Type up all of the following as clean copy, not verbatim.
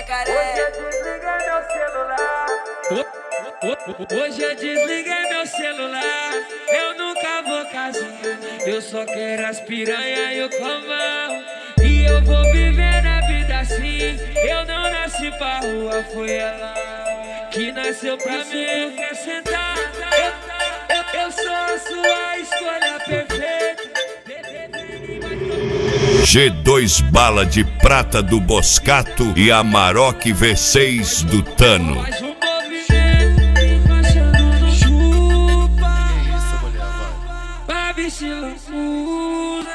Hoje eu desliguei meu celular. Eu nunca vou casar. Eu só quero as piranha e o comão. E eu vou viver na vida assim. Eu não nasci pra rua, foi ela que nasceu pra mim. Quer sentar? Eu sou a sua escolha perfeita. G2 bala de prata do Boscato e Amarok V6 do Tano. Se loucura,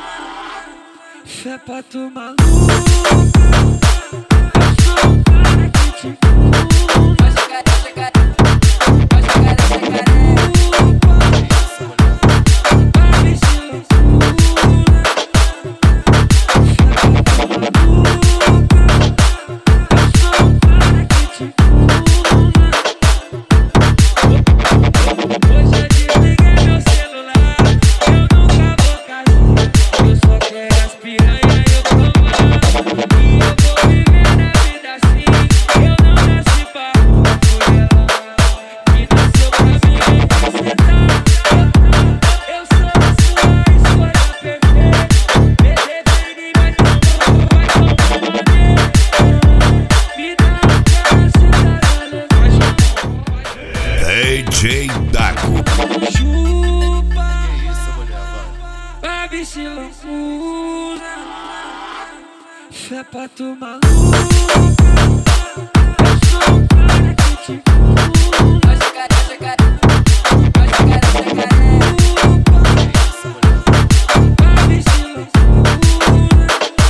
fé pra tu maluco. Eu sou o cara que te cura. Vai chegar, vai chegar, vai chegar. Baby, se loucura, fé pra tu maluco. Eu sou o cara que te cura. Hoje eu desliguei meu celular. DJ Dago. Chupa, baby, se loucura, fé pra tu maluco. Eu sou o cara que te cura. Vai chegar, vai chegar, vai chegar, vai chegar. Baby, se loucura,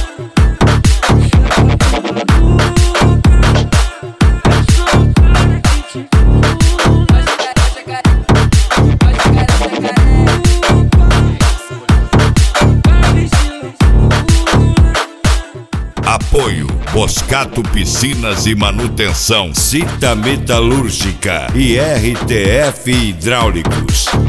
fé pra tu maluco. Eu sou o cara que te cura. Apoio Boscato Piscinas e Manutenção, Cita Metalúrgica e RTF Hidráulicos.